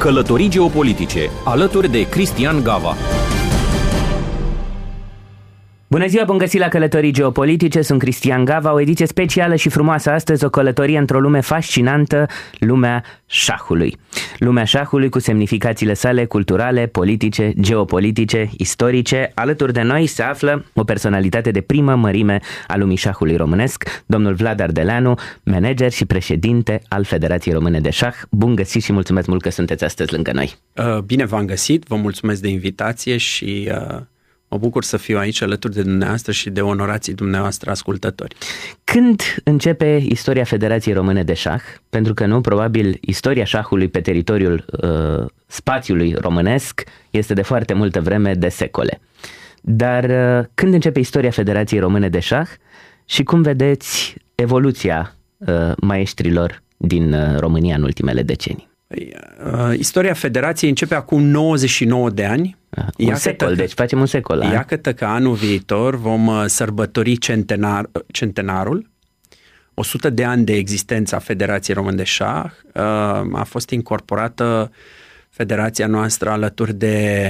Călătorii geopolitice, alături de Cristian Gava. Bună ziua, bun găsit la Călătorii Geopolitice, sunt Cristian Gava, o ediție specială și frumoasă astăzi, o călătorie într-o lume fascinantă, lumea șahului. Lumea șahului cu semnificațiile sale culturale, politice, geopolitice, istorice. Alături de noi se află o personalitate de primă mărime a lumii șahului românesc, domnul Vlad Ardeleanu, manager și președinte al Federației Române de Șah. Bun găsit și mulțumesc mult că sunteți astăzi lângă noi. Bine v-am găsit, vă mulțumesc de invitație și mă bucur să fiu aici alături de dumneavoastră și de onorații dumneavoastră ascultători. Când începe istoria Federației Române de Șah? Pentru că nu, probabil, istoria șahului pe teritoriul spațiului românesc este de foarte multă vreme, de secole. Dar când începe istoria Federației Române de Șah și cum vedeți evoluția maestrilor din România în ultimele decenii? Istoria Federației începe acum 99 de ani. Un secol, deci facem un secol. Iată că anul viitor vom sărbători centenarul. 100 de ani de existență a Federației Române de Șah. A fost incorporată federația noastră alături de...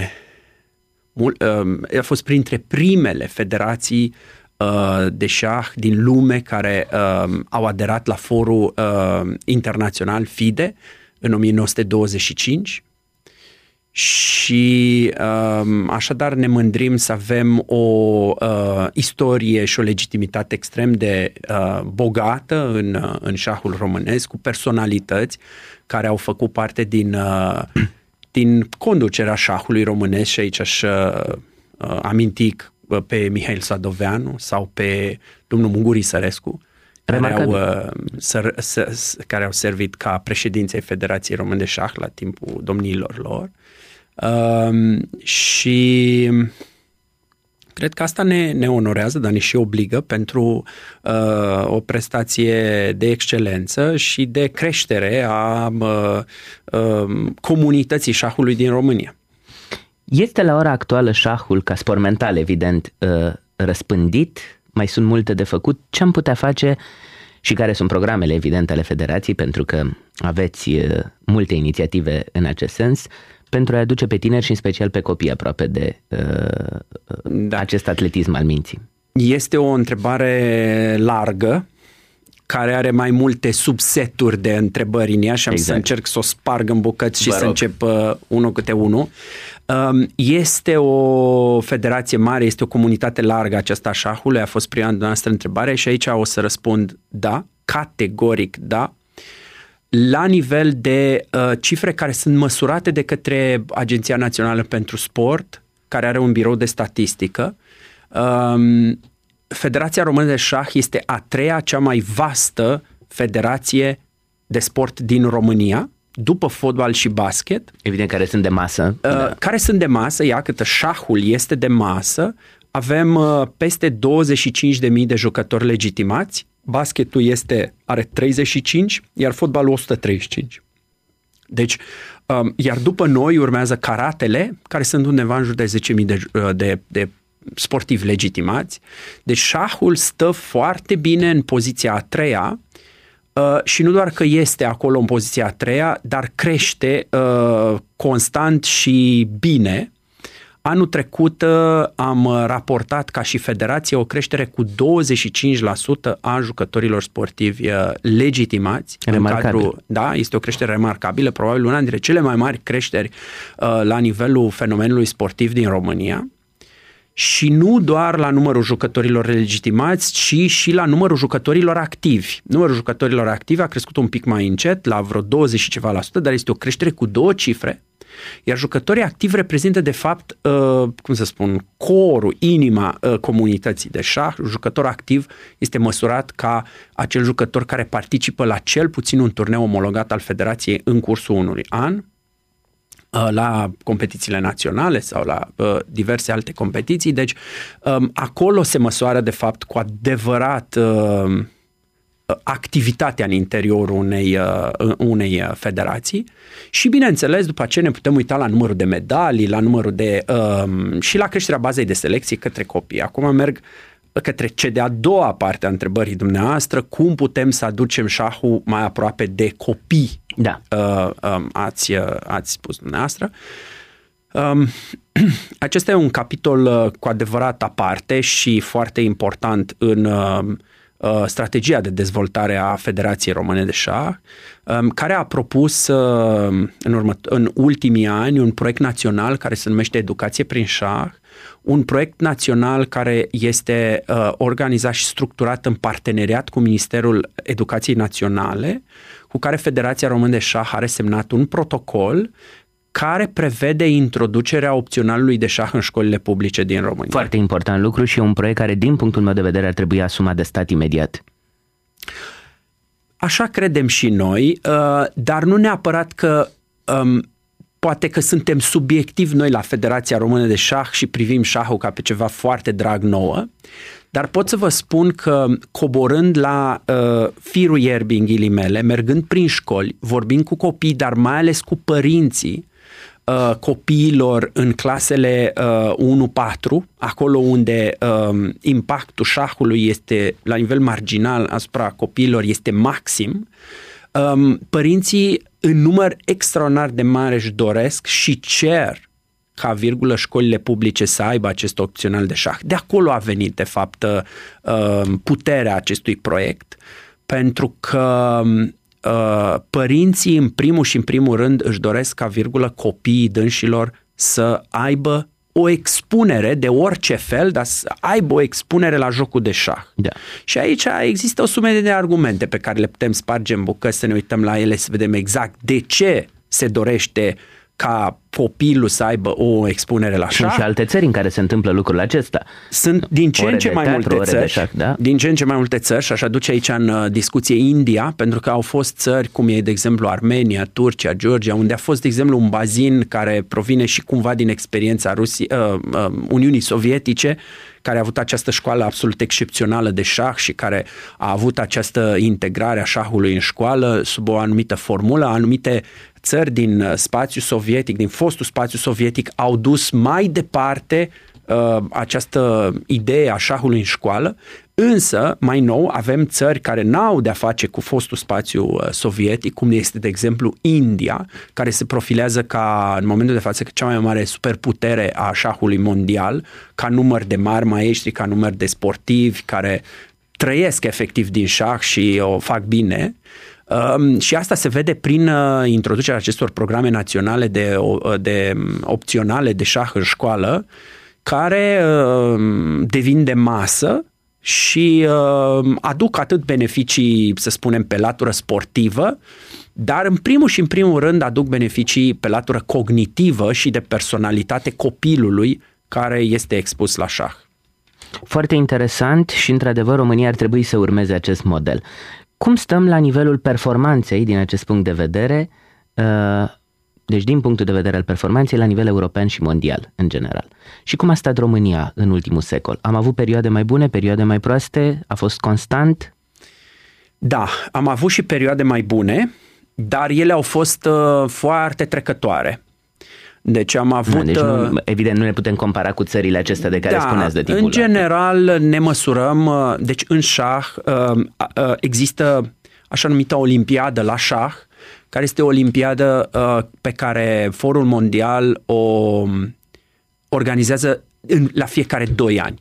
A fost printre primele federații de șah din lume care au aderat la forul internațional FIDE în 1925 și așadar ne mândrim să avem o istorie și o legitimitate extrem de bogată în șahul românesc, cu personalități care au făcut parte din conducerea șahului românesc și aici aș aminti pe Mihail Sadoveanu sau pe domnul Munguri Sărescu, care au servit ca președinții Federației Române de Șah la timpul domniilor lor. Și cred că asta ne onorează, dar ne și obligă pentru o prestație de excelență și de creștere a comunității șahului din România. Este la ora actuală șahul, ca sport mental, evident, răspândit? Mai sunt multe de făcut? Ce am putea face și care sunt programele, evident, ale Federației, pentru că aveți multe inițiative în acest sens, pentru a aduce pe tineri și în special pe copii aproape de acest atletism al minții? Este o întrebare largă, care are mai multe subseturi de întrebări în ea și am să încerc să o sparg în bucăți și să încep unul câte unul. Este o federație mare, este o comunitate largă aceasta a șahului, a fost prima noastră întrebare și aici o să răspund da, categoric da, la nivel de cifre care sunt măsurate de către Agenția Națională pentru Sport, care are un birou de statistică. Federația Română de Șah este a treia cea mai vastă federație de sport din România, după fotbal și basket. Evident, care sunt de masă. Care sunt de masă, câtă șahul este de masă. Avem peste 25.000 de jucători legitimați. Basketul are 35, iar fotbalul 135. Deci, iar după noi urmează karatele, care sunt undeva în jur de 10.000 de sportivi legitimați. Deci șahul stă foarte bine în poziția a treia și nu doar că este acolo în poziția a treia, dar crește constant și bine. Anul trecut am raportat ca și federație o creștere cu 25% a jucătorilor sportivi legitimați. Remarcabil. Este o creștere remarcabilă, probabil una dintre cele mai mari creșteri la nivelul fenomenului sportiv din România. Și nu doar la numărul jucătorilor legitimați, ci și la numărul jucătorilor activi. Numărul jucătorilor activi a crescut un pic mai încet, la vreo 20 și ceva la sută, dar este o creștere cu 2 cifre. Iar jucătorii activi reprezintă, de fapt, corul, inima comunității de șah. Jucător activ este măsurat ca acel jucător care participă la cel puțin un turneu omologat al Federației în cursul unui an, la competițiile naționale sau la diverse alte competiții. Deci acolo se măsoară de fapt cu adevărat activitatea în interiorul unei federații și bineînțeles după aceea ne putem uita la numărul de medalii, la numărul de și la creșterea bazei de selecție către copii. Acum merg către cea de-a doua parte a întrebării dumneavoastră, cum putem să aducem șahul mai aproape de copii, Da. Ați spus dumneavoastră. Acesta e un capitol cu adevărat aparte și foarte important în strategia de dezvoltare a Federației Române de Șah, care a propus în ultimii ani un proiect național care se numește Educație prin Șah, un proiect național care este organizat și structurat în parteneriat cu Ministerul Educației Naționale, cu care Federația Română de Șah are semnat un protocol care prevede introducerea opționalului de șah în școlile publice din România. Foarte important lucru și un proiect care, din punctul meu de vedere, ar trebui asumat de stat imediat. Așa credem și noi, dar nu neapărat că poate că suntem subiectivi noi la Federația Română de Șah și privim șahul ca pe ceva foarte drag nouă, dar pot să vă spun că coborând la firul ierbii în ghilimele, mergând prin școli, vorbind cu copii, dar mai ales cu părinții copiilor în clasele 1-4, acolo unde impactul șahului este la nivel marginal asupra copiilor este maxim, părinții în număr extraordinar de mare își doresc și cer ca școlile publice să aibă acest opțional de șah. De acolo a venit, de fapt, puterea acestui proiect, pentru că părinții în primul rând își doresc ca copiii dânșilor să aibă o expunere de orice fel, dar să aibă o expunere la jocul de șah. Da. Și aici există o sumedenie de argumente pe care le putem sparge în bucăți, să ne uităm la ele, să vedem exact de ce se dorește ca copilul să aibă o expunere la șah. Sunt și alte țări în care se întâmplă lucrul acesta. Sunt din ce în ce mai multe țări. Șah, da? Din ce în ce mai multe țări și aș aduce aici în discuție India, pentru că au fost țări cum e, de exemplu, Armenia, Turcia, Georgia, unde a fost, de exemplu, un bazin care provine și cumva din experiența Uniunii Sovietice, care a avut această școală absolut excepțională de șah și care a avut această integrare a șahului în școală sub o anumită formulă. Anumite țări din spațiul sovietic, din fostul spațiu sovietic, au dus mai departe această idee a șahului în școală, însă, mai nou, avem țări care n-au de-a face cu fostul spațiu sovietic, cum este, de exemplu, India, care se profilează ca, în momentul de față, cea mai mare superputere a șahului mondial, ca număr de mari maestri, ca număr de sportivi, care trăiesc efectiv din șah și o fac bine. Și asta se vede prin introducerea acestor programe naționale de opționale de șah în școală, care devin de masă și aduc atât beneficii, să spunem, pe latură sportivă, dar în primul rând aduc beneficii pe latură cognitivă și de personalitate copilului care este expus la șah. Foarte interesant și, într-adevăr, România ar trebui să urmeze acest model. Cum stăm la nivelul performanței din acest punct de vedere, deci din punctul de vedere al performanței la nivel european și mondial în general? Și cum a stat România în ultimul secol? Am avut perioade mai bune, perioade mai proaste? A fost constant? Da, am avut și perioade mai bune, dar ele au fost foarte trecătoare. Deci am avut... Deci evident nu ne putem compara cu țările acestea de care spuneați de tipul în general ne măsurăm, deci în șah există așa numită olimpiadă la șah, care este o olimpiadă pe care Forul Mondial o organizează la fiecare 2 ani.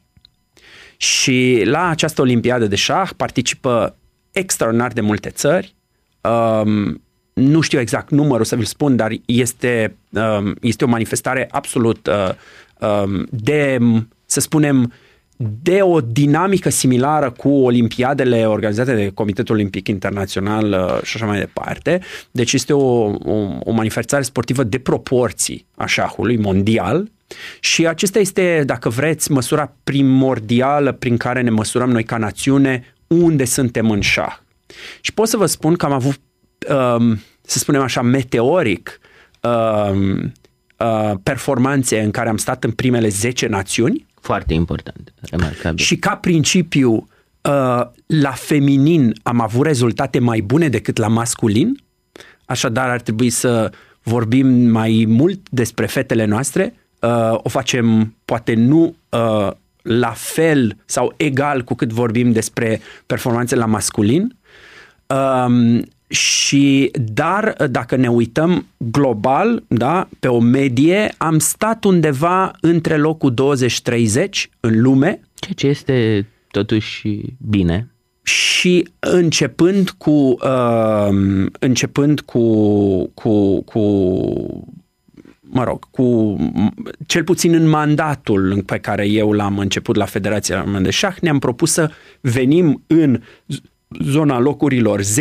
Și la această olimpiadă de șah participă extraordinar de multe țări. Nu știu exact numărul să vi-l spun, dar este o manifestare absolut de, să spunem, de o dinamică similară cu olimpiadele organizate de Comitetul Olimpic Internațional și așa mai departe. Deci este o manifestare sportivă de proporții a șahului mondial și acesta este, dacă vreți, măsura primordială prin care ne măsurăm noi ca națiune unde suntem în șah. Și pot să vă spun că am avut, să spunem așa, meteoric performanțe în care am stat în primele 10 națiuni. Foarte important, remarcabil. Și ca principiu, la feminin am avut rezultate mai bune decât la masculin, așadar ar trebui să vorbim mai mult despre fetele noastre. O facem poate nu la fel sau egal cu cât vorbim despre performanțe la masculin. Dar dacă ne uităm global, da, pe o medie, am stat undeva între locul 20-30 în lume. Ceea ce este totuși bine. Și începând cu cel puțin în mandatul pe care eu l-am început la Federația Română de Șah, ne-am propus să venim în zona locurilor 10-20,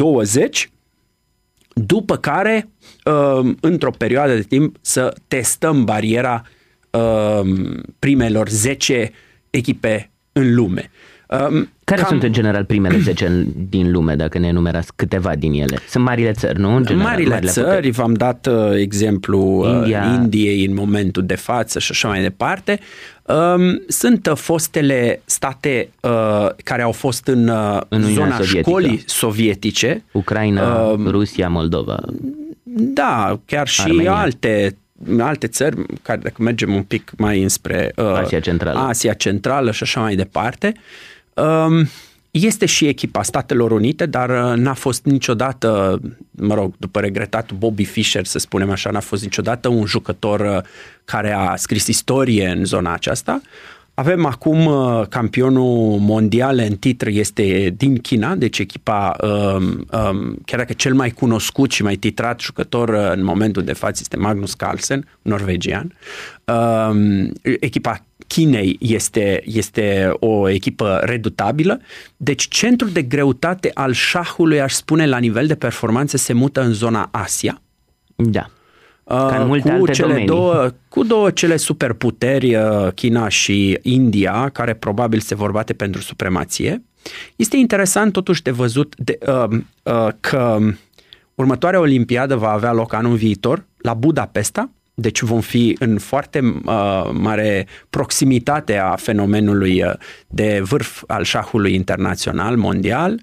după care, într-o perioadă de timp, să testăm bariera primelor 10 echipe în lume. Care sunt în general primele 10 din lume, dacă ne enumerați câteva din ele? Sunt marile țări, nu? În general, marile țări, puteri. V-am dat exemplu Indiei în momentul de față și așa mai departe. Sunt fostele state care au fost în zona școlii sovietice. Ucraina, Rusia, Moldova. Da, chiar și alte țări, care dacă mergem un pic mai înspre Asia Centrală și așa mai departe. Este și echipa Statelor Unite, dar n-a fost niciodată, după regretatul Bobby Fischer, să spunem așa, n-a fost niciodată un jucător care a scris istorie în zona aceasta. Avem acum campionul mondial în titlu este din China, deci echipa, chiar dacă cel mai cunoscut și mai titrat jucător în momentul de față este Magnus Carlsen, norvegian. Echipa Chinei este o echipă redutabilă, deci centrul de greutate al șahului, aș spune, la nivel de performanțe se mută în zona Asia. Da. Ca în multe alte domenii. Cu cele superputeri, China și India, care probabil se vor bate pentru supremație. Este interesant totuși de văzut că următoarea olimpiadă va avea loc anul viitor la Budapesta, deci vom fi în foarte mare proximitate a fenomenului de vârf al șahului internațional, mondial.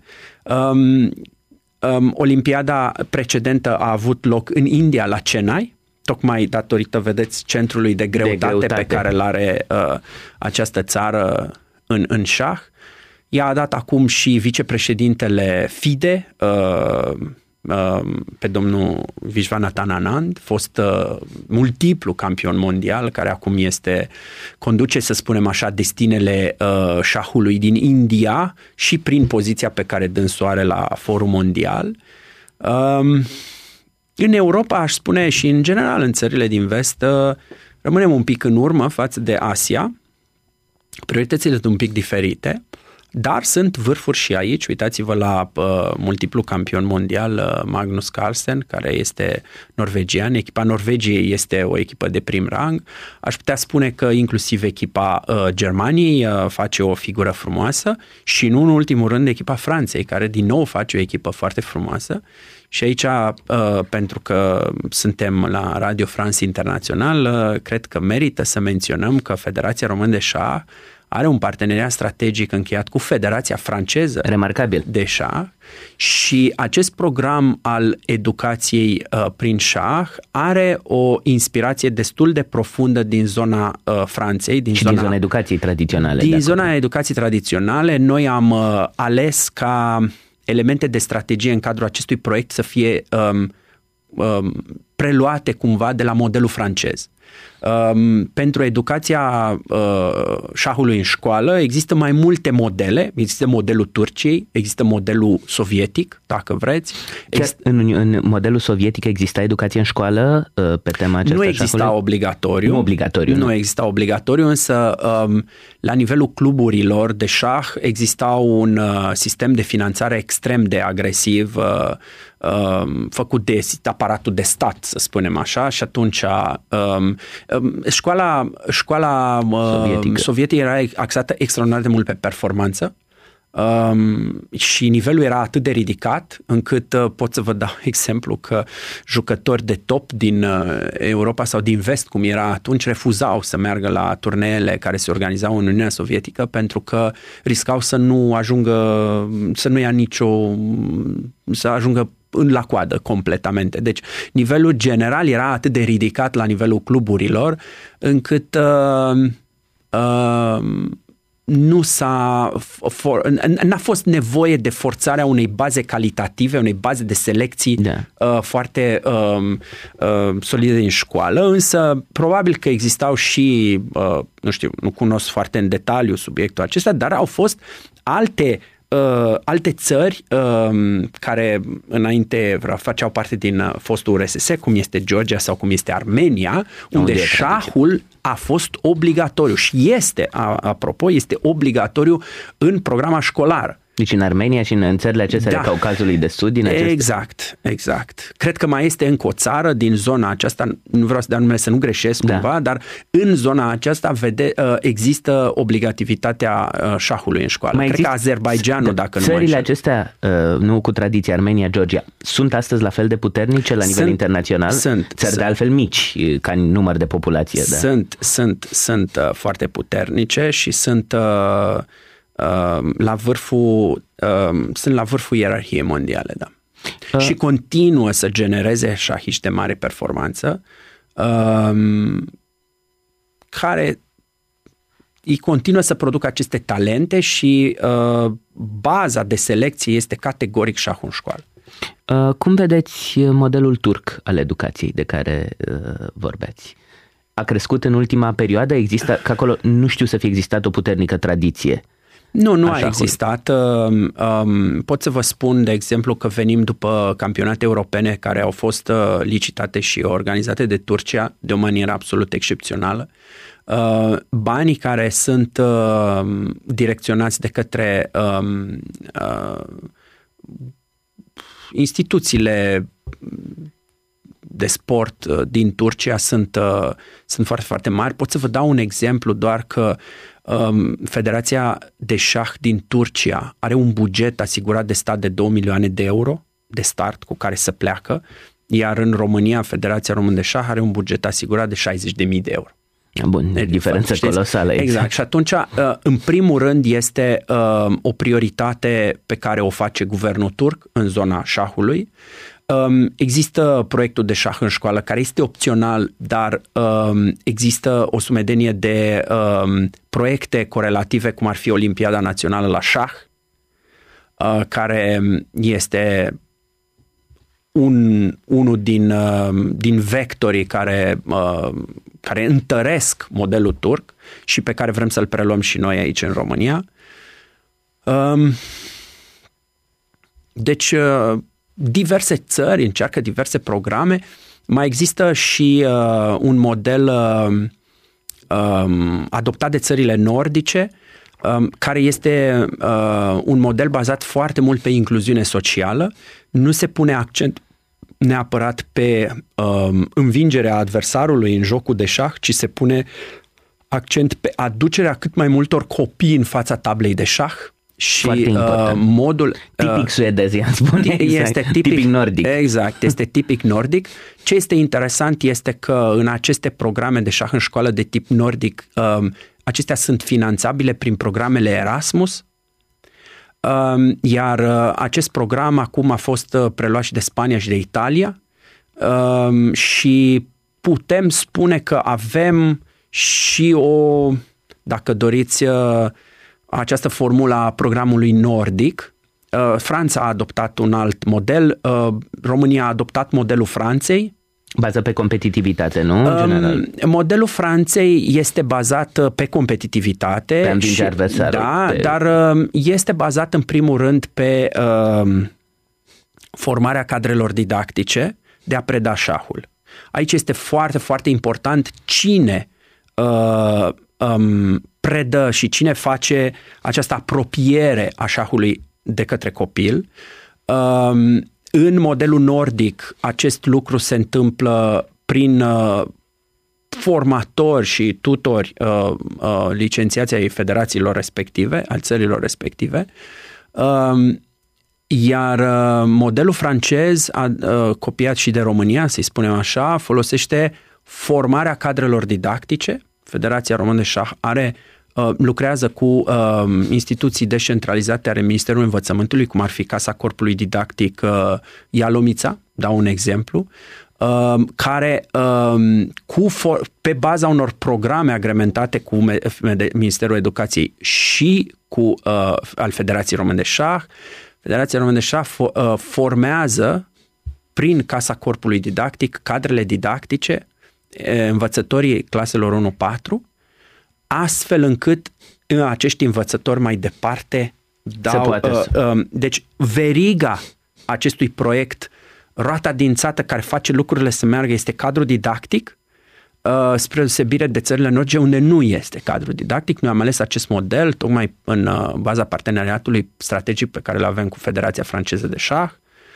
Olimpiada precedentă a avut loc în India, la Chennai, tocmai datorită, vedeți, centrului de greutate pe care îl are această țară în șah. Ea a dat acum și vicepreședintele FIDE, pe domnul Vishwanathan Anand, fost multiplu campion mondial, care acum conduce, să spunem așa, destinele șahului din India și prin poziția pe care dânsul are la Forum Mondial. În Europa, aș spune, și în general în țările din vest, rămânem un pic în urmă față de Asia. Prioritățile sunt un pic diferite. Dar sunt vârfuri și aici. Uitați-vă la multiplu campion mondial Magnus Carlsen, care este norvegian. Echipa Norvegiei este o echipă de prim rang. Aș putea spune că inclusiv echipa Germaniei face o figură frumoasă și, nu în ultimul rând, echipa Franței, care din nou face o echipă foarte frumoasă. Și aici, pentru că suntem la Radio France International, cred că merită să menționăm că Federația Română de Șah are un parteneriat strategic încheiat cu Federația Franceză remarcabil de șah și acest program al educației prin șah are o inspirație destul de profundă din zona Franței. Din zona educației tradiționale. Din zona educației tradiționale. Noi am ales ca elemente de strategie în cadrul acestui proiect să fie preluate cumva de la modelul francez. Pentru educația șahului în școală există mai multe modele. Există modelul Turciei, există modelul sovietic, dacă vreți. În modelul sovietic exista educație în școală pe tema aceasta? Nu exista obligatoriu. Nu exista obligatoriu, însă la nivelul cluburilor de șah exista un sistem de finanțare extrem de agresiv făcut de aparatul de stat, să spunem așa, și atunci școala sovietică era axată extraordinar de mult pe performanță și nivelul era atât de ridicat încât pot să vă dau exemplu că jucători de top din Europa sau din vest, cum era atunci, refuzau să meargă la turneele care se organizau în Uniunea Sovietică pentru că riscau să nu ajungă la coadă completamente. Deci nivelul general era atât de ridicat la nivelul cluburilor încât n-a fost nevoie de forțarea unei baze calitative, unei baze de selecții foarte solide din școală, însă probabil că existau și, nu știu, nu cunosc foarte în detaliu subiectul acesta, dar au fost alte țări care înainte făceau parte din fostul URSS, cum este Georgia sau cum este Armenia, unde șahul a fost obligatoriu și este, apropo, este obligatoriu în programa școlară. Deci în Armenia și în țările acestea de Caucazului de Sud, din acestea? Exact. Cred că mai este încă o țară din zona aceasta, nu vreau să dau numele să nu greșesc cumva, dar în zona aceasta există obligativitatea șahului în școală. Cred că Azerbaidjanul, dacă nu mă înșel. Țările acestea, nu cu tradiție, Armenia, Georgia, sunt astăzi la fel de puternice la nivel internațional? Țări de altfel mici ca număr de populație. Sunt foarte puternice și sunt la vârful ierarhiei mondiale, da. Și continuă să genereze șahiști de mare performanță care îi continuă să producă aceste talente și baza de selecție este categoric șahul în școală. Cum vedeți modelul turc al educației de care vorbeați? A crescut în ultima perioadă? Există, că acolo nu știu să fie existat o puternică tradiție. Nu a existat. Pot să vă spun, de exemplu, că venim după campionate europene care au fost licitate și organizate de Turcia de o manieră absolut excepțională. Banii care sunt direcționați de către instituțiile de sport din Turcia sunt foarte, foarte mari. Pot să vă dau un exemplu doar că Federația de șah din Turcia are un buget asigurat de stat de 2 milioane de euro de start cu care să pleacă, iar în România Federația Română de Șah are un buget asigurat de 60.000 de euro. Bun, diferență colosală. Exact. Și atunci, în primul rând, este o prioritate pe care o face guvernul turc în zona șahului. Există proiectul de șah în școală care este opțional, dar există o sumedenie de proiecte corelative, cum ar fi Olimpiada Națională la șah, care este unul din vectorii care întăresc modelul turc și pe care vrem să-l preluăm și noi aici în România. Deci diverse țări încearcă diverse programe. Mai există și un model adoptat de țările nordice, care este un model bazat foarte mult pe incluziune socială. Nu se pune accent neapărat pe învingerea adversarului în jocul de șah, ci se pune accent pe aducerea cât mai multor copii în fața tablei de șah. Și modul tipic suedez, i-am spune, este tipic nordic. Exact, este tipic nordic. Ce este interesant este că în aceste programe de șah în școală de tip nordic, acestea sunt finanțabile prin programele Erasmus, iar acest program acum a fost preluat și de Spania și de Italia, și putem spune că avem și dacă doriți, această formulă a programului nordic. Franța a adoptat un alt model, România a adoptat modelul Franței. Bazat pe competitivitate, nu? În general. Modelul Franței este bazat pe competitivitate. Pe învinge adversarul. Da, dar este bazat în primul rând pe formarea cadrelor didactice de a preda șahul. Aici este foarte, foarte important cine predă și cine face această apropiere a șahului de către copil. În modelul nordic acest lucru se întâmplă prin formatori și tutori licențiați ai federațiilor respective, al țărilor respective, iar modelul francez, copiat și de România, să-i spunem așa, folosește formarea cadrelor didactice. Federația Română de Șah lucrează cu instituții descentralizate ale Ministerului Învățământului, cum ar fi Casa Corpului Didactic Ialomița, dau un exemplu, care pe baza unor programe agrementate cu Ministerul Educației și cu al Federației Române de Șah, Federația Română de Șah formează prin Casa Corpului Didactic cadrele didactice, învățătorii claselor 1-4, astfel încât acești învățători mai departe dau... Deci veriga acestui proiect, roata dințată care face lucrurile să meargă, este cadru didactic, spre deosebire de țările nordice unde nu este cadru didactic. Noi am ales acest model tocmai în baza parteneriatului strategic pe care îl avem cu Federația Franceză de Șah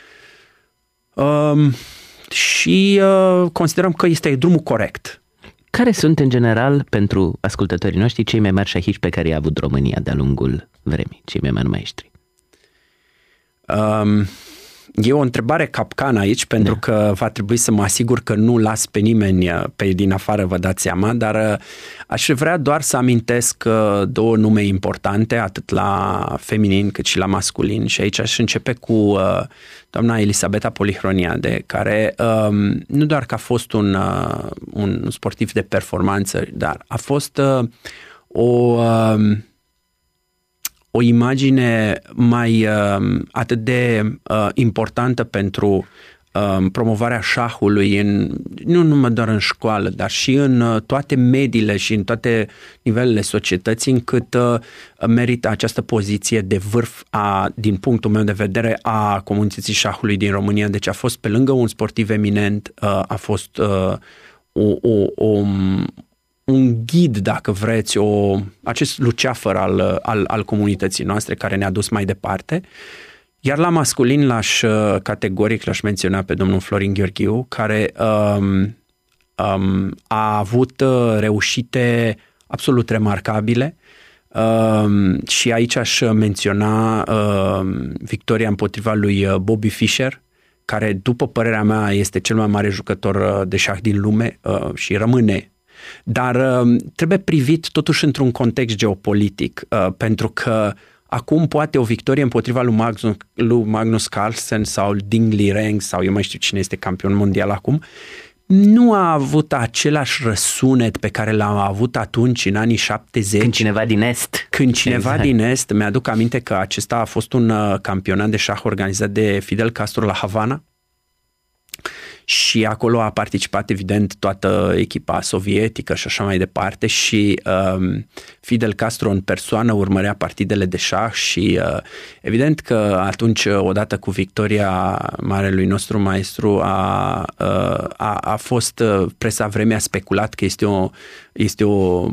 și considerăm că este drumul corect. Care sunt, în general, pentru ascultătorii noștri, cei mai mari șahiști pe care i-a avut România de-a lungul vremii, cei mai mari maestri? E o întrebare capcană aici, pentru că va trebui să mă asigur că nu las pe nimeni pe din afară, vă dați seama, dar aș vrea doar să amintesc două nume importante, atât la feminin cât și la masculin, și aici aș începe cu doamna Elisabeta Polihroniade, care nu doar că a fost un sportiv de performanță, dar a fost o imagine mai atât de importantă pentru promovarea șahului, nu numai doar în școală, dar și în toate mediile și în toate nivelele societății, încât merită această poziție de vârf, din punctul meu de vedere, a comunității șahului din România. Deci a fost, pe lângă un sportiv eminent, a fost un ghid, dacă vreți, acest luceafăr al comunității noastre care ne-a dus mai departe. Iar la masculin categoric l-aș menționa pe domnul Florin Gheorghiu, care a avut reușite absolut remarcabile și aici aș menționa victoria împotriva lui Bobby Fischer, care, după părerea mea, este cel mai mare jucător de șah din lume și rămâne. Dar trebuie privit totuși într-un context geopolitic, pentru că acum poate o victorie împotriva lui Magnus Carlsen sau Ding Liren sau eu mai știu cine este campion mondial acum, nu a avut același răsunet pe care l-a avut atunci în anii 70. Când cineva din Est. Din Est, mi-aduc aminte că acesta a fost un campionat de șah organizat de Fidel Castro la Havana. Și acolo a participat, evident, toată echipa sovietică și așa mai departe și Fidel Castro în persoană urmărea partidele de șah și evident că atunci, odată cu victoria marelui nostru maestru, a fost presa vremea speculat că este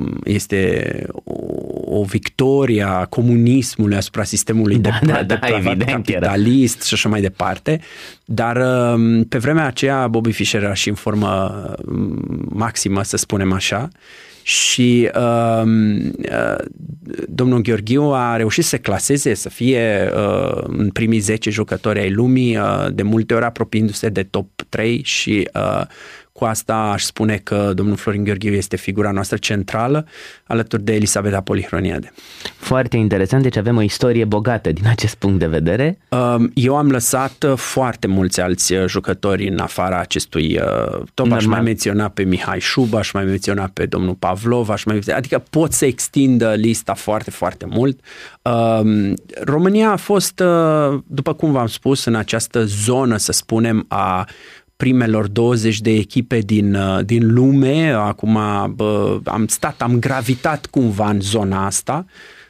o victorie a comunismului asupra sistemului capitalist și așa mai departe, dar pe vremea aceea Bobby Fischer era și în formă maximă, să spunem așa, și domnul Gheorghiu a reușit să se claseze, să fie în primii 10 jucători ai lumii, de multe ori apropiindu-se de top 3 și cu asta aș spune că domnul Florin Gheorghiu este figura noastră centrală, alături de Elisabeta Polihroniade. Foarte interesant, deci avem o istorie bogată din acest punct de vedere. Eu am lăsat foarte mulți alți jucători în afara acestui top. Aș mai menționa pe Mihai Șuba, aș mai menționa pe domnul Pavlov, adică pot să extind lista foarte, foarte mult. România a fost, după cum v-am spus, în această zonă, să spunem, a primelor 20 de echipe din lume. Acum am gravitat cumva în zona asta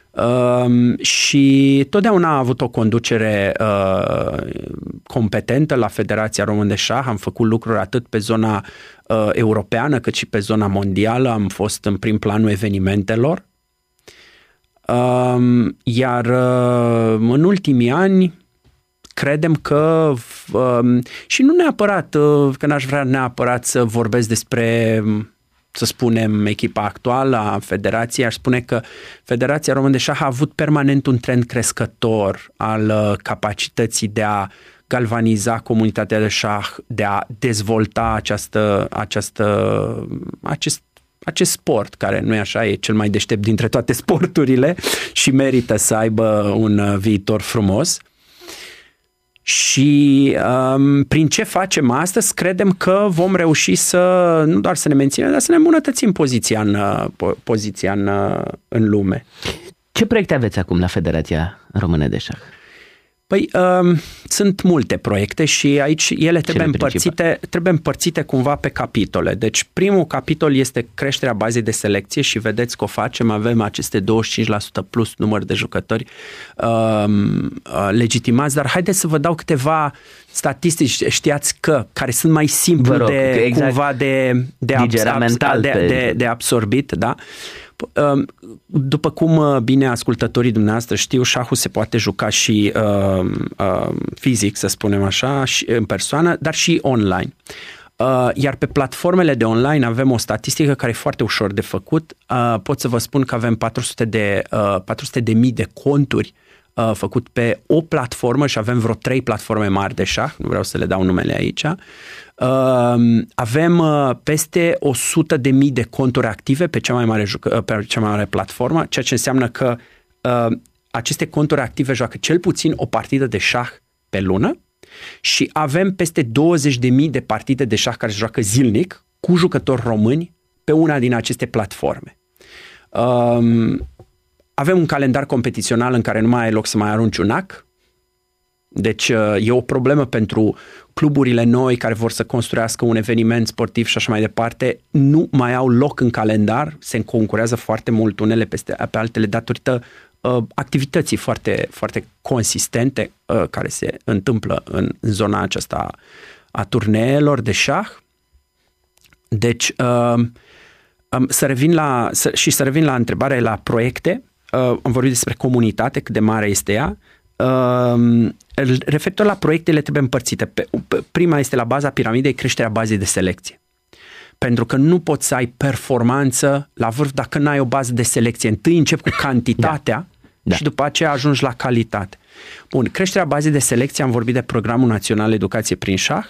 și totdeauna a avut o conducere competentă la Federația Română de Șah. Am făcut lucruri atât pe zona europeană cât și pe zona mondială. Am fost în prim planul evenimentelor. Iar în ultimii ani credem că, și nu neapărat, că n-aș vrea neapărat să vorbesc despre, să spunem, echipa actuală a Federației, aș spune că Federația Română de Șah a avut permanent un trend crescător al capacității de a galvaniza comunitatea de șah, de a dezvolta acest sport, care nu e așa, e cel mai deștept dintre toate sporturile și merită să aibă un viitor frumos. Și prin ce facem astăzi, credem că vom reuși nu doar să ne menținem, dar să ne îmbunătățim poziția în lume. Ce proiecte aveți acum la Federația Română de Șah? Păi, sunt multe proiecte și aici ele trebuie împărțite cumva pe capitole. Deci primul capitol este creșterea bazei de selecție și vedeți că o facem, avem aceste 25% plus număr de jucători legitimați, dar haideți să vă dau câteva statistici, știați care sunt mai simplu cumva de absorbit, da? După cum bine ascultătorii dumneavoastră știu, șahul se poate juca și fizic, să spunem așa, și în persoană, dar și online. Iar pe platformele de online avem o statistică care e foarte ușor de făcut. Pot să vă spun că avem 400.000 de conturi făcut pe o platformă și avem vreo 3 platforme mari de șah, nu vreau să le dau numele aici. Avem peste 100.000 de conturi active pe cea mai mare platformă, ceea ce înseamnă că aceste conturi active joacă cel puțin o partidă de șah pe lună și avem peste 20.000 de partide de șah care se joacă zilnic cu jucători români pe una din aceste platforme. Avem un calendar competițional în care nu mai ai loc să mai arunci un ac. Deci e o problemă pentru cluburile noi care vor să construiască un eveniment sportiv și așa mai departe. Nu mai au loc în calendar, se concurează foarte mult unele pe altele datorită activității foarte, foarte consistente care se întâmplă în zona aceasta a turneelor de șah. Deci să revin la întrebare, la proiecte. Am vorbit despre comunitate, cât de mare este ea. Referitor la proiectele trebuie împărțite. Prima este la baza piramidei, creșterea bazei de selecție. Pentru că nu poți să ai performanță la vârf dacă n-ai o bază de selecție. Întâi începi cu cantitatea și după aceea ajungi la calitate. Bun, creșterea bazei de selecție, am vorbit de Programul Național Educație prin Șah.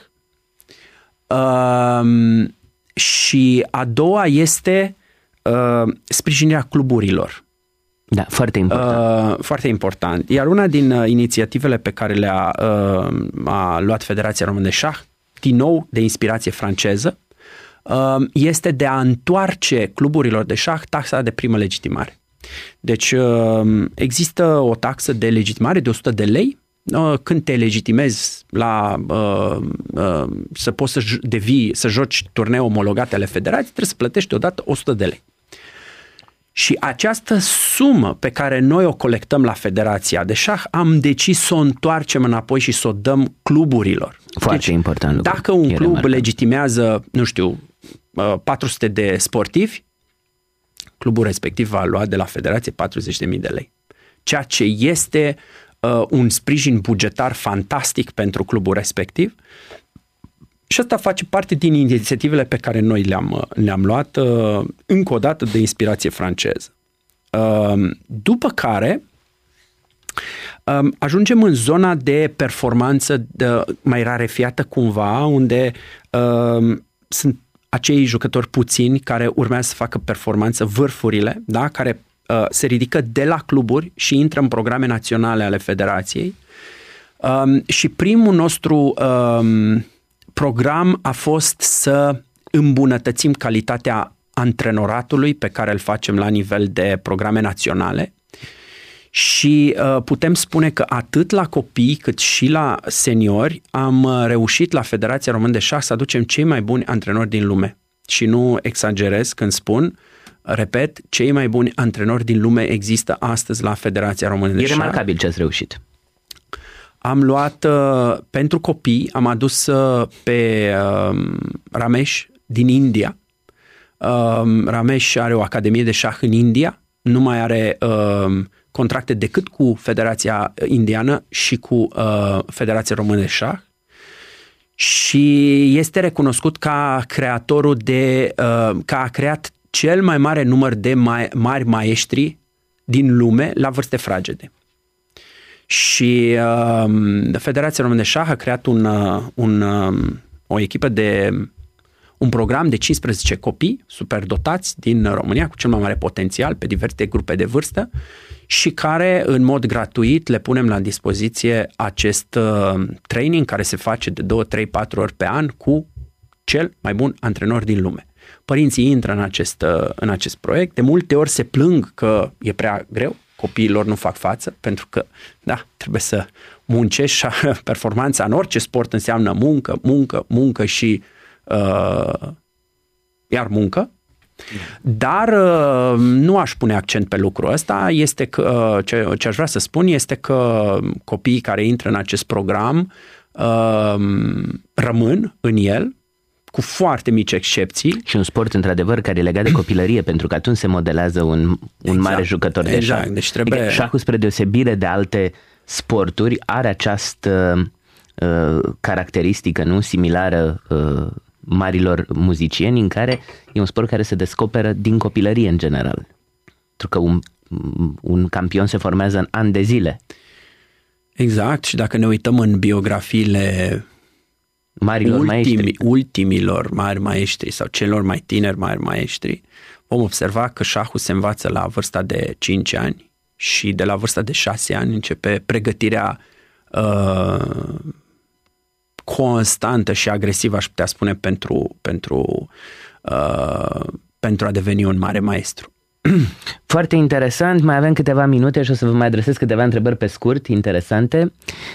Și a doua este sprijinirea cluburilor. Da, foarte important. Foarte important. Iar una din inițiativele pe care a luat Federația Română de Șah, din nou de inspirație franceză, este de a întoarce cluburilor de șah taxa de primă legitimare. Deci există o taxă de legitimare de 100 de lei. Când te legitimezi să poți să joci turnee omologate ale federației, trebuie să plătești odată 100 de lei. Și această sumă pe care noi o colectăm la Federația de Șah, am decis să o întoarcem înapoi și să o dăm cluburilor. Foarte important lucru. Dacă un club legitimează, 400 de sportivi, clubul respectiv va lua de la Federație 40.000 de lei. Ceea ce este un sprijin bugetar fantastic pentru clubul respectiv. Și asta face parte din inițiativele pe care noi le-am luat, încă o dată de inspirație franceză. După care ajungem în zona de performanță mai rarefiată cumva, unde sunt acei jucători puțini care urmează să facă performanță, vârfurile, da? Care se ridică de la cluburi și intră în programe naționale ale federației. Și primul nostru program a fost să îmbunătățim calitatea antrenoratului pe care îl facem la nivel de programe naționale și putem spune că atât la copii cât și la seniori am reușit la Federația Română de Șah să aducem cei mai buni antrenori din lume. Și nu exagerez când spun, repet, cei mai buni antrenori din lume există astăzi la Federația Română de Șah. E remarcabil ce ați reușit. Am luat, pentru copii, am adus pe Ramesh din India. Ramesh are o academie de șah în India, nu mai are contracte decât cu Federația Indiană și cu Federația Română de Șah și este recunoscut ca creatorul că a creat cel mai mare număr de mari maestri din lume la vârste fragede. Și Federația Română de Șah a creat o echipă un program de 15 copii superdotați din România cu cel mai mare potențial pe diverse grupe de vârstă și care în mod gratuit le punem la dispoziție acest training care se face de 2, 3, 4 ori pe an cu cel mai bun antrenor din lume. Părinții intră în acest proiect, de multe ori se plâng că e prea greu, copiilor nu fac față, pentru că, da, trebuie să muncești și performanța în orice sport înseamnă muncă și iar muncă. Dar nu aș pune accent pe lucrul ăsta. Este că, ce aș vrea să spun este că copiii care intră în acest program rămân în el, cu foarte mici excepții. Și un sport, într-adevăr, care e legat de copilărie, pentru că atunci se modelează un mare jucător de șah. Deci trebuie... Șahul, spre deosebire de alte sporturi, are această caracteristică, nu, similară marilor muzicieni, în care e un sport care se descoperă din copilărie în general. Pentru că un campion se formează în ani de zile. Exact, și dacă ne uităm în biografiile ultimilor mari maestri sau celor mai tineri mari maestri, vom observa că șahul se învață la vârsta de 5 ani și de la vârsta de 6 ani începe pregătirea constantă și agresivă, aș putea spune, pentru a deveni un mare maestru. Foarte interesant, mai avem câteva minute și o să vă mai adresez câteva întrebări pe scurt, interesante.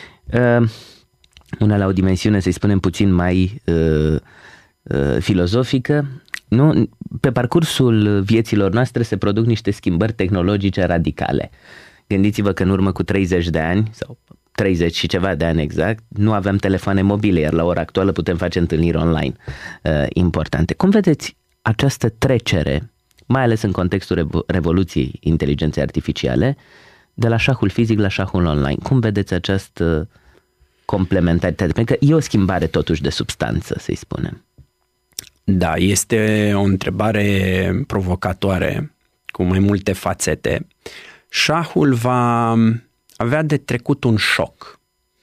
Una la o dimensiune, să-i spunem, puțin mai filozofică. Nu? Pe parcursul vieților noastre se produc niște schimbări tehnologice radicale. Gândiți-vă că în urmă cu 30 de ani, sau 30 și ceva de ani exact, nu aveam telefoane mobile, iar la ora actuală putem face întâlniri online importante. Cum vedeți această trecere, mai ales în contextul revoluției inteligenței artificiale, de la șahul fizic la șahul online? Cum vedeți această complementaritate? Pentru că e o schimbare totuși de substanță, să-i spunem. Da, este o întrebare provocatoare cu mai multe fațete. Șahul va avea de trecut un șoc.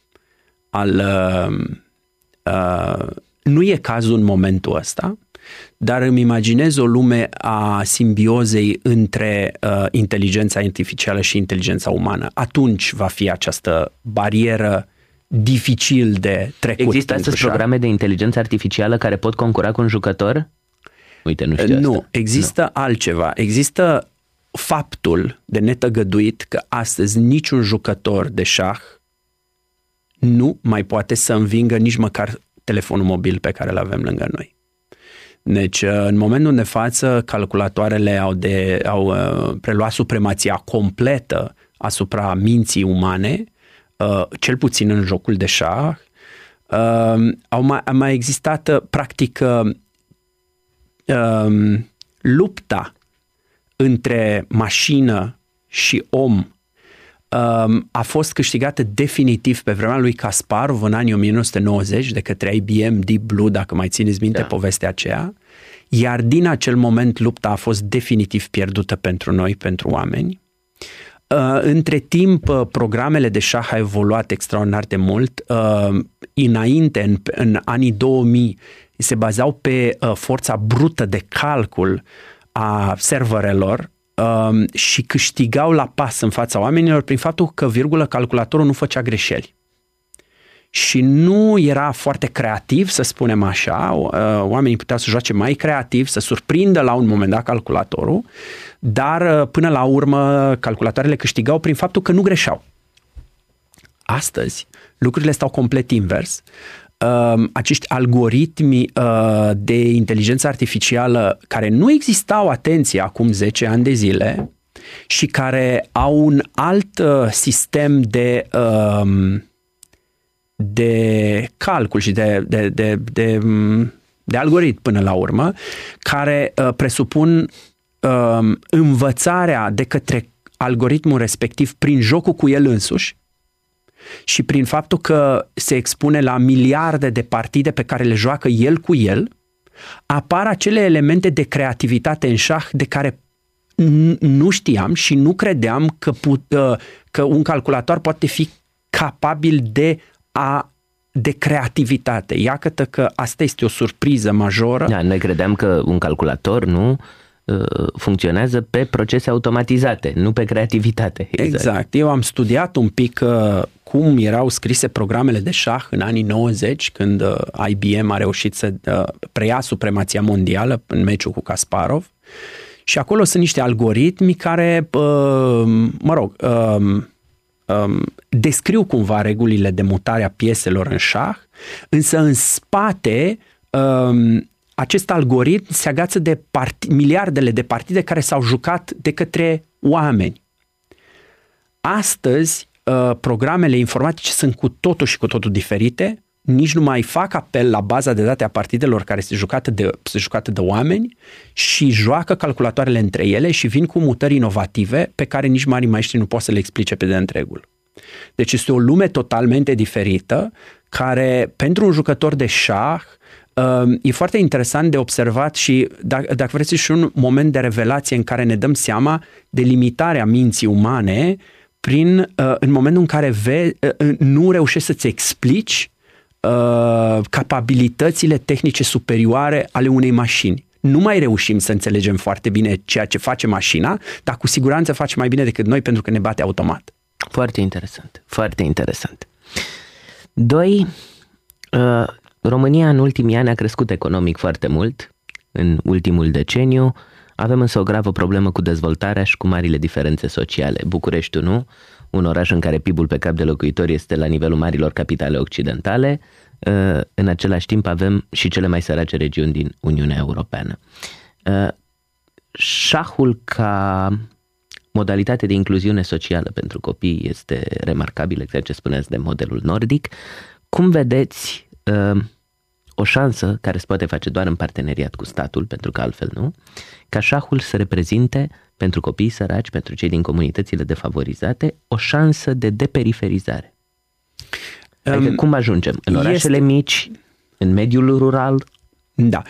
Nu e cazul în momentul ăsta, dar îmi imaginez o lume a simbiozei între inteligența artificială și inteligența umană. Atunci va fi această barieră dificil de trecut. Există astăzi programe de inteligență artificială care pot concura cu un jucător? Uite, nu știu asta. Nu, există altceva. Există faptul de netăgăduit că astăzi niciun jucător de șah nu mai poate să învingă nici măcar telefonul mobil pe care îl avem lângă noi. Deci, în momentul de față, calculatoarele au preluat supremația completă asupra minții umane, cel puțin în jocul de șah. A mai existat, practic, lupta între mașină și om a fost câștigată definitiv pe vremea lui Kasparov în anii 1990 de către IBM Deep Blue, dacă mai țineți minte povestea aceea, iar din acel moment lupta a fost definitiv pierdută pentru noi, pentru oameni. Între timp, programele de șah au evoluat extraordinar de mult. Înainte, în anii 2000, se bazau pe forța brută de calcul a serverelor și câștigau la pas în fața oamenilor prin faptul că, calculatorul nu făcea greșeli. Și nu era foarte creativ, să spunem așa, oamenii puteau să joace mai creativ, să surprindă la un moment dat calculatorul, dar până la urmă calculatoarele câștigau prin faptul că nu greșeau. Astăzi lucrurile stau complet invers. Acești algoritmi de inteligență artificială care nu existau, atenție, acum 10 ani de zile și care au un alt sistem de calcul și de algoritm până la urmă, care presupun învățarea de către algoritmul respectiv prin jocul cu el însuși și prin faptul că se expune la miliarde de partide pe care le joacă el cu el, apar acele elemente de creativitate în șah de care nu știam și nu credeam că un calculator poate fi capabil de creativitate. Iată că asta este o surpriză majoră. Da, noi credeam că un calculator, nu, funcționează pe procese automatizate, nu pe creativitate. Exact. Eu am studiat un pic cum erau scrise programele de șah în anii 90, când IBM a reușit să preia supremația mondială în meciul cu Kasparov. Și acolo sunt niște algoritmi care, descriu cumva regulile de mutare a pieselor în șah, însă în spate acest algoritm se agață de miliardele de partide care s-au jucat de către oameni. Astăzi, programele informatice sunt cu totul diferite, nici nu mai fac apel la baza de date a partidelor care se jucată de oameni și joacă calculatoarele între ele și vin cu mutări inovative pe care nici mari maestri nu pot să le explice pe de întregul. Deci este o lume totalmente diferită care, pentru un jucător de șah, e foarte interesant de observat și, dacă vreți, și un moment de revelație în care ne dăm seama de limitarea minții umane în momentul în care nu reușești să-ți explici capabilitățile tehnice superioare ale unei mașini. Nu mai reușim să înțelegem foarte bine ceea ce face mașina, dar cu siguranță face mai bine decât noi pentru că ne bate automat. Foarte interesant, foarte interesant. 2. România în ultimii ani a crescut economic foarte mult, în ultimul deceniu. Avem însă o gravă problemă cu dezvoltarea și cu marile diferențe sociale. Bucureștiul, nu? Un oraș în care PIB-ul pe cap de locuitor este la nivelul marilor capitale occidentale. În același timp avem și cele mai sărace regiuni din Uniunea Europeană. Șahul ca modalitate de incluziune socială pentru copii este remarcabil, exact ce spuneați de modelul nordic. Cum vedeți o șansă care se poate face doar în parteneriat cu statul, pentru că altfel nu, ca șahul să reprezinte pentru copiii săraci, pentru cei din comunitățile defavorizate, o șansă de deperiferizare? Adică cum ajungem? În orașele mici, în mediul rural? Da,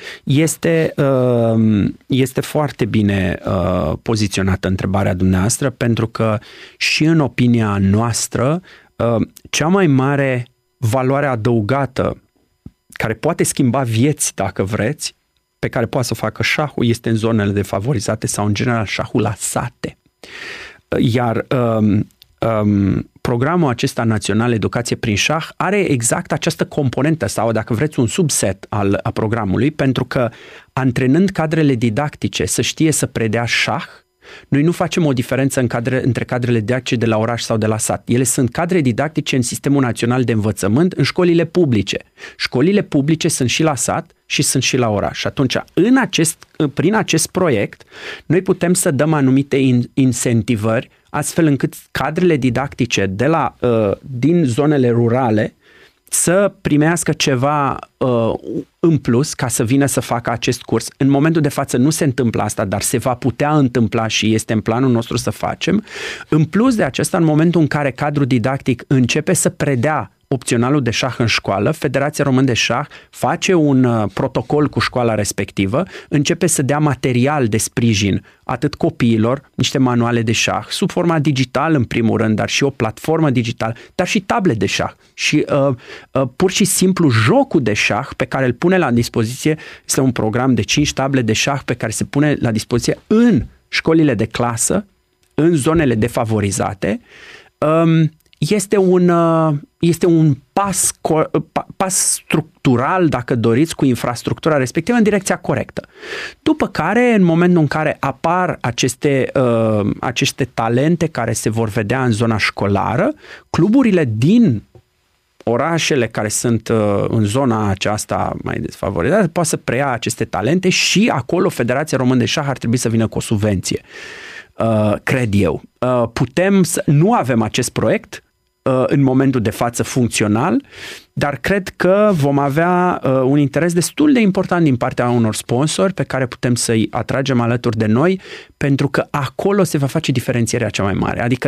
este foarte bine poziționată întrebarea dumneavoastră, pentru că și în opinia noastră cea mai mare valoare adăugată care poate schimba vieți, dacă vreți, pe care poate să o facă șahul, este în zonele defavorizate sau în general șahul la sate. Iar programul acesta național Educație prin șah are exact această componentă sau, dacă vreți, un subset a programului, pentru că antrenând cadrele didactice să știe să predea șah, noi nu facem o diferență între cadrele didactice de la oraș sau de la sat. Ele sunt cadre didactice în Sistemul Național de Învățământ, în școlile publice. Școlile publice sunt și la sat și sunt și la oraș. Și atunci, prin acest proiect, noi putem să dăm anumite incentivări, astfel încât cadrele didactice din zonele rurale să primească ceva în plus ca să vină să facă acest curs. În momentul de față nu se întâmplă asta, dar se va putea întâmpla și este în planul nostru să facem. În plus de acesta, în momentul în care cadrul didactic începe să predea opționalul de șah în școală, Federația Română de Șah face un protocol cu școala respectivă, începe să dea material de sprijin atât copiilor, niște manuale de șah, sub forma digital în primul rând, dar și o platformă digitală, dar și table de șah. Și pur și simplu jocul de șah pe care îl pune la dispoziție este un program de 5 table de șah pe care se pune la dispoziție în școlile de clasă, în zonele defavorizate. Este un pas structural, dacă doriți, cu infrastructura respectivă în direcția corectă. După care, în momentul în care apar aceste talente care se vor vedea în zona școlară, cluburile din orașele care sunt în zona aceasta mai defavorizată poate să preia aceste talente și acolo Federația Română de Șah ar trebui să vină cu o subvenție. Cred eu. Nu avem acest proiect în momentul de față funcțional, dar cred că vom avea un interes destul de important din partea unor sponsori pe care putem să-i atragem alături de noi, pentru că acolo se va face diferențierea cea mai mare. Adică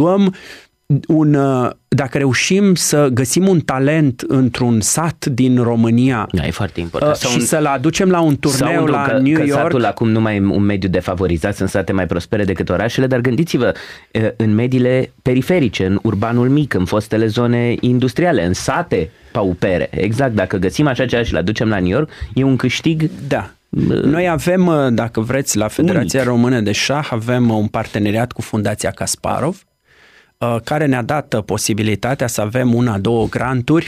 dacă reușim să găsim un talent într-un sat din România, e foarte important. Și să-l aducem la un turneu la New York. Satul acum nu mai e un mediu defavorizat, sunt sate mai prospere decât orașele, dar gândiți-vă, în mediile periferice, în urbanul mic, în fostele zone industriale, în sate paupere. Exact, dacă găsim așa ceva și le aducem la New York, e un câștig Noi avem, dacă vreți, la Federația Română de Șah avem un parteneriat cu Fundația Kasparov, care ne-a dat posibilitatea să avem 1-2 granturi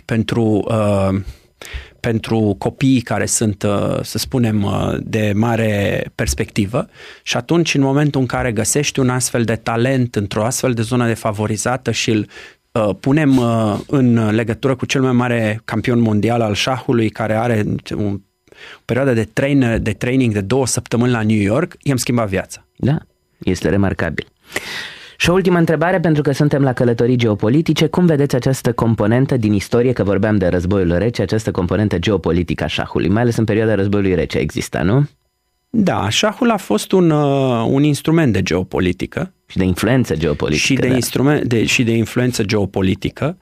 pentru copiii care sunt, să spunem, de mare perspectivă, și atunci, în momentul în care găsești un astfel de talent într-o astfel de zonă defavorizată și îl punem în legătură cu cel mai mare campion mondial al șahului, care are o perioadă de training de 2 săptămâni la New York, i-am schimbat viața. Da, este remarcabil. Și o ultimă întrebare, pentru că suntem la călătorii geopolitice. Cum vedeți această componentă din istorie, că vorbeam de războiul rece, această componentă geopolitică a șahului, mai ales în perioada războiului rece exista, nu? Da, șahul a fost un instrument de geopolitică. Și de influență geopolitică. Și de influență geopolitică.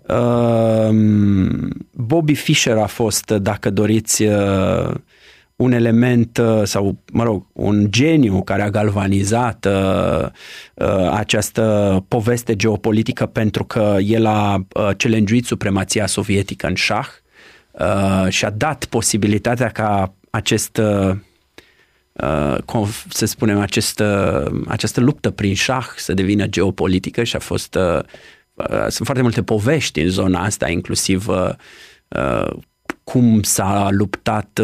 Bobby Fischer a fost, dacă doriți, un element sau, un geniu care a galvanizat această poveste geopolitică, pentru că el a challenge-uit supremația sovietică în șah și a dat posibilitatea ca să spunem, această luptă prin șah să devină geopolitică, și a fost sunt foarte multe povești în zona asta, inclusiv cum s-a luptat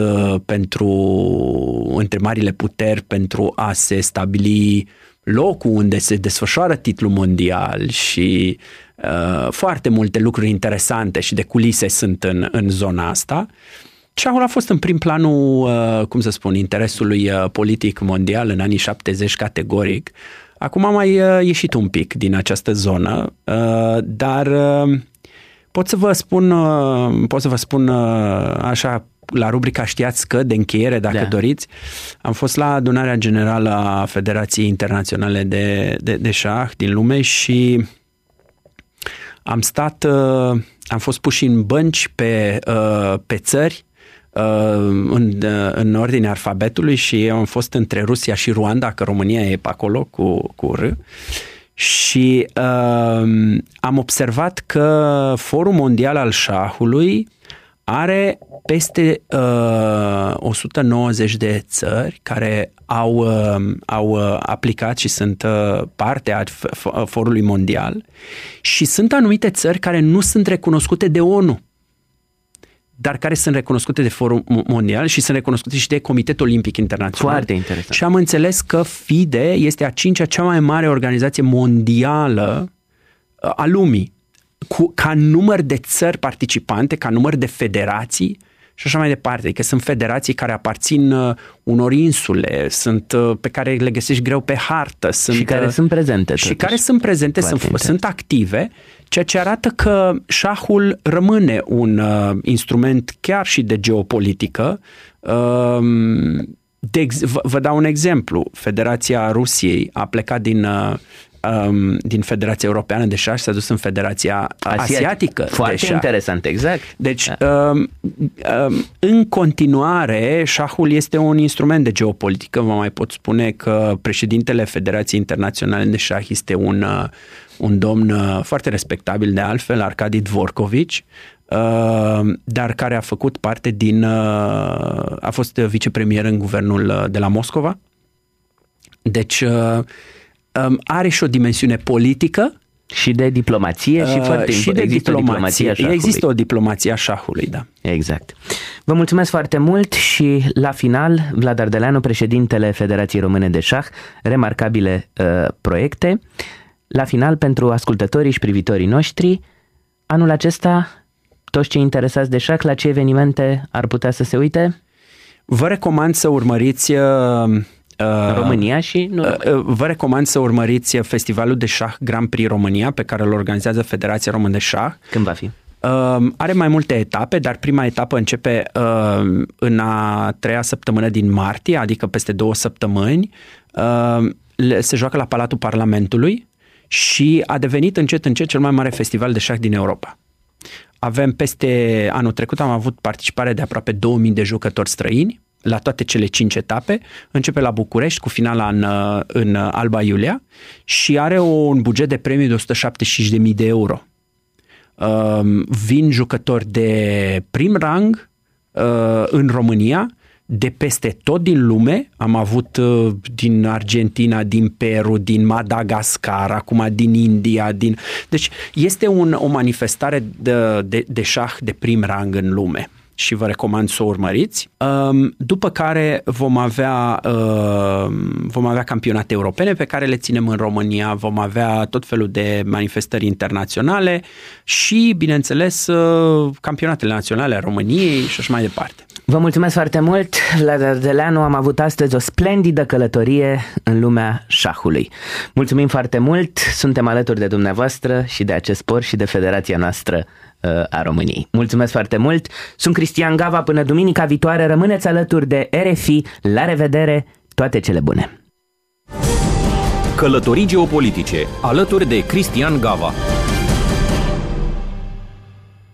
între marile puteri pentru a se stabili locul unde se desfășoară titlul mondial, și foarte multe lucruri interesante și de culise sunt în zona asta. Șahul a fost în prim planul, interesului politic mondial în anii 70 categoric. Acum a mai ieșit un pic din această zonă, dar pot să vă spun așa, la rubrica Știați că, de încheiere, dacă doriți, am fost la adunarea generală a Federației Internaționale de Șah din lume și am fost puși în bănci pe țări, în ordine alfabetului, și eu am fost între Rusia și Rwanda, că România e pe acolo cu R, și am observat că Forul Mondial al Șahului are peste 190 de țări care au aplicat și sunt parte a Forului Mondial, și sunt anumite țări care nu sunt recunoscute de ONU, dar care sunt recunoscute de Forul Mondial și sunt recunoscute și de Comitetul Olimpic Internațional. Foarte interesant. Și am înțeles că FIDE este a 5-a cea mai mare organizație mondială a lumii, ca număr de țări participante, ca număr de federații și așa mai departe. Adică sunt federații care aparțin unor insule, pe care le găsești greu pe hartă. Și care sunt prezente. Și care sunt prezente, sunt active, ceea ce arată că șahul rămâne un instrument chiar și de geopolitică. Vă dau un exemplu. Federația Rusiei a plecat din Federația Europeană de Șah și s-a dus în Federația Asiatică Foarte de Șah. interesant, exact. Deci, în continuare, șahul este un instrument de geopolitică. Vă mai pot spune că președintele Federației Internaționale de Șah este un domn foarte respectabil, de altfel, Arkady Dvorkovic, dar care a făcut parte a fost vicepremier în guvernul de la Moscova. Deci, are și o dimensiune politică și de diplomație și foarte există o diplomație a șahului, da. Exact. Vă mulțumesc foarte mult și la final, Vlad Ardeleanu, președintele Federației Române de Șah, remarcabile proiecte. La final, pentru ascultătorii și privitorii noștri, anul acesta, toți cei interesați de șah, la ce evenimente ar putea să se uite? Vă recomand să urmăriți România și nu vă recomand să urmăriți Festivalul de Șah Grand Prix România, pe care îl organizează Federația Română de Șah. Când va fi? Are mai multe etape, dar prima etapă începe în a 3-a săptămână din martie, adică peste 2 săptămâni. Se joacă la Palatul Parlamentului și a devenit încet cel mai mare festival de șah din Europa. Anul trecut am avut participare de aproape 2000 de jucători străini la toate cele 5 etape. Începe la București cu finala în Alba Iulia și are un buget de premiu de 175.000 de euro. Vin jucători de prim rang în România de peste tot din lume. Am avut din Argentina, din Peru, din Madagascar, acum din India. Deci este o manifestare de șah de prim rang în lume și vă recomand să o urmăriți. După care vom avea campionate europene pe care le ținem în România, vom avea tot felul de manifestări internaționale și, bineînțeles, campionatele naționale a României și așa mai departe. Vă mulțumesc foarte mult, Vlad Ardeleanu. Am avut astăzi o splendidă călătorie în lumea șahului. Mulțumim foarte mult, suntem alături de dumneavoastră și de acest sport și de federația noastră a României. Mulțumesc foarte mult, sunt Cristian Gava, până duminica viitoare, rămâneți alături de RFI, la revedere, toate cele bune! Călătorii geopolitice, alături de Cristian Gava.